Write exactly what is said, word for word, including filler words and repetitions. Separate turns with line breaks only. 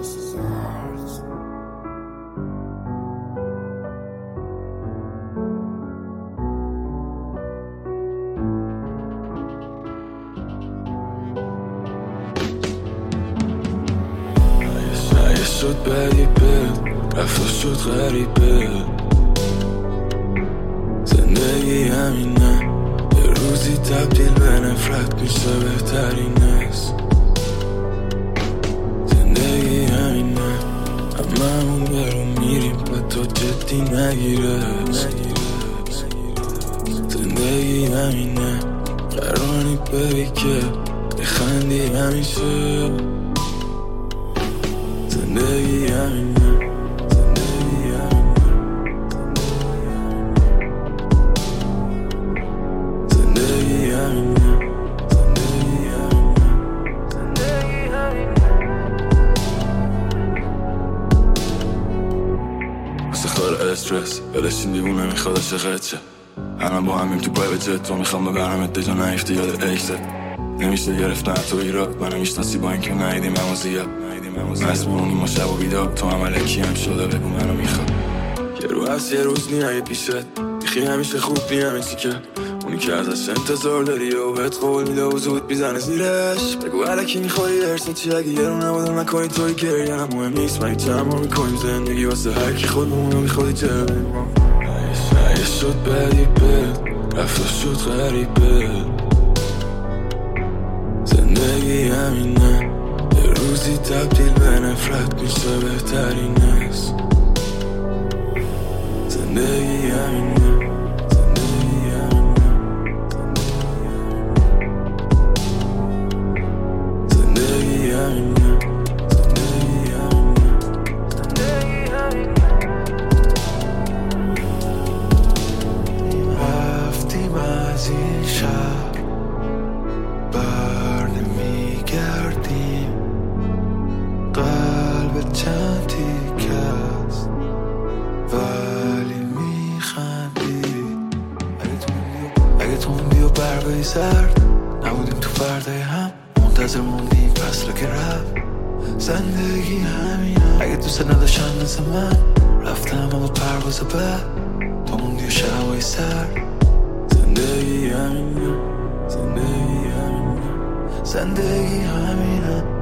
شد بعیبه رفت شد غریبه زندگی همینه یه روزی تبدیل به نفرت میشه بهترین است زندگی همینه همه همون برون میریم و تو جدی نگیره زندگی همینه قرانی ببی که بخندی همیشه زندگی همینه زندگی همینه زندگی همینه زندگی همینه زندگی همینه واسه خور استرس بلشین دیوونه میخواد عشقت شه الان با همیم تو پای جت تو میخوام ببرمت دجا نیفتی یاد اکست نمیشه گرفتن تو ایراد منو میشناسی با اینکه نهیدیم همو زیاد مست میمونیم ما شب و بیدار تو هم علکی هم شده بگو منو میخواد یه رو هست یه روز نیایی پیشت بیخی همیشه خوب نی همین چی که اونی که ازش انتظار داری و بهت قول میده و زود میزنه زیرش بگو علکی میخوری ارسن چی اگه یه رو نبودم نکنی توی گریه هم مهم نیست من چند ما میکنیم زندگی واسه هر کی خودمونو میخوادی چه یه شد بعیبه رفت شد غریبه زندگی همینه یه روزی تبدیل به نفرت میشه بهترین است زندگی همینه زندگی همینه زندگی همینه زندگی همینه زندگی همینه
رفتیم از این شهر بر نمیگردیم قلب چند تیکه است ولی میخندی اگه تو موندی و برگای زرد نبودیم تو فردای هم منتظر موندیم فصل که رفت زندگی همینه اگه دوست نداشتن مثل من رفتم اما پرواز بعد تو موندی و شبای سر
زندگی همینه زندگی همینه
زندگی همینه